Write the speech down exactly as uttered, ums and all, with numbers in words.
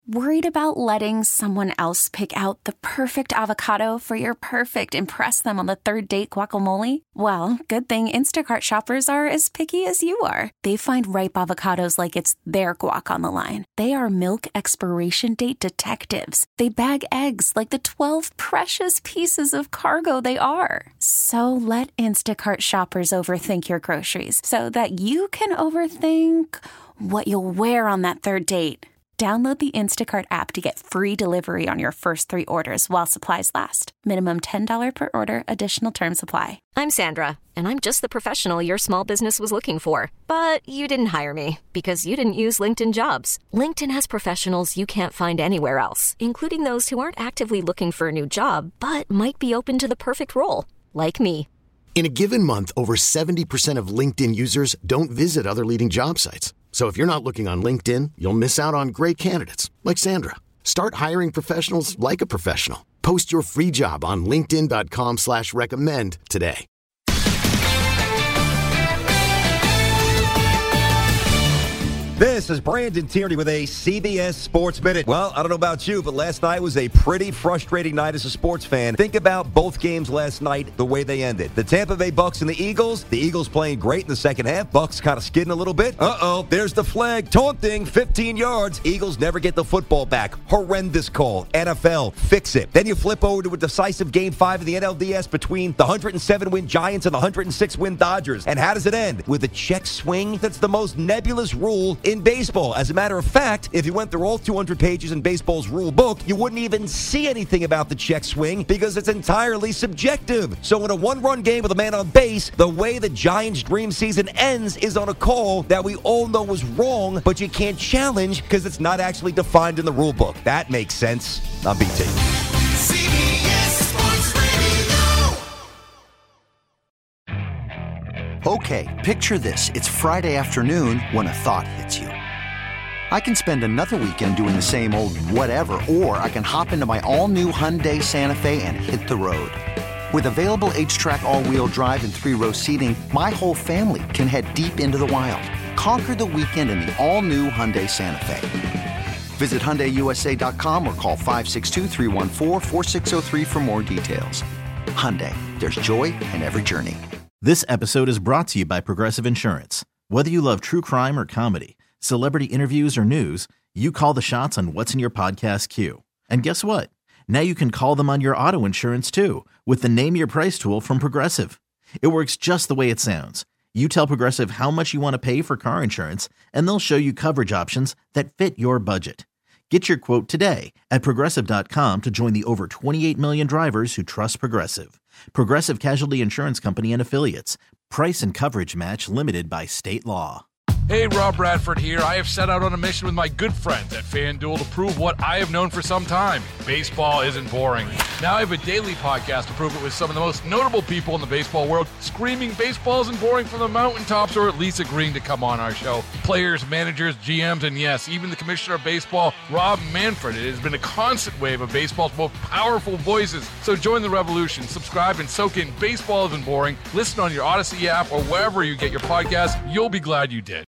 Worried about letting someone else pick out the perfect avocado for your perfect impress them on the third date guacamole? Well, good thing Instacart shoppers are as picky as you are. They find ripe avocados like it's their guac on the line. They are milk expiration date detectives. They bag eggs like the twelve precious pieces of cargo they are. So let Instacart shoppers overthink your groceries so that you can overthink what you'll wear on that third date. Download the Instacart app to get free delivery on your first three orders while supplies last. Minimum ten dollars per order. Additional terms apply. I'm Sandra, and I'm just the professional your small business was looking for. But you didn't hire me because you didn't use LinkedIn Jobs. LinkedIn has professionals you can't find anywhere else, including those who aren't actively looking for a new job, but might be open to the perfect role, like me. In a given month, over seventy percent of LinkedIn users don't visit other leading job sites. So if you're not looking on LinkedIn, you'll miss out on great candidates like Sandra. Start hiring professionals like a professional. Post your free job on linkedin dot com slash recommend today. This is Brandon Tierney with a C B S Sports Minute. Well, I don't know about you, but last night was a pretty frustrating night as a sports fan. Think about both games last night, the way they ended. The Tampa Bay Bucks and the Eagles. The Eagles playing great in the second half. Bucks kind of skidding a little bit. Uh-oh, there's the flag. Taunting, fifteen yards. Eagles never get the football back. Horrendous call. N F L, fix it. Then you flip over to a decisive game five of the N L D S between the one oh seven win Giants and the one oh six win Dodgers. And how does it end? With a check swing? That's the most nebulous rule in baseball. As a matter of fact, if you went through all two hundred pages in baseball's rule book, you wouldn't even see anything about the check swing because it's entirely subjective. So in a one-run game with a man on base, the way the Giants' dream season ends is on a call that we all know was wrong, but you can't challenge because it's not actually defined in the rule book. That makes sense. I'm B T. C B S Sports Radio. Okay, picture this. It's Friday afternoon when a thought hits you. I can spend another weekend doing the same old whatever, or I can hop into my all-new Hyundai Santa Fe and hit the road. With available H-Track all-wheel drive and three-row seating, my whole family can head deep into the wild. Conquer the weekend in the all-new Hyundai Santa Fe. Visit Hyundai U S A dot com or call five six two, three one four, four six zero three for more details. Hyundai, there's joy in every journey. This episode is brought to you by Progressive Insurance. Whether you love true crime or comedy, celebrity interviews or news, you call the shots on what's in your podcast queue. And guess what? Now you can call them on your auto insurance too with the Name Your Price tool from Progressive. It works just the way it sounds. You tell Progressive how much you want to pay for car insurance, and they'll show you coverage options that fit your budget. Get your quote today at Progressive dot com to join the over twenty-eight million drivers who trust Progressive. Progressive Casualty Insurance Company and Affiliates. Price and coverage match limited by state law. Hey, Rob Bradford here. I have set out on a mission with my good friends at FanDuel to prove what I have known for some time. Baseball isn't boring. Now I have a daily podcast to prove it with some of the most notable people in the baseball world, screaming baseball isn't boring from the mountaintops, or at least agreeing to come on our show. Players, managers, G Ms, and yes, even the commissioner of baseball, Rob Manfred. It has been a constant wave of baseball's most powerful voices. So join the revolution. Subscribe and soak in Baseball Isn't Boring. Listen on your Odyssey app or wherever you get your podcasts. You'll be glad you did.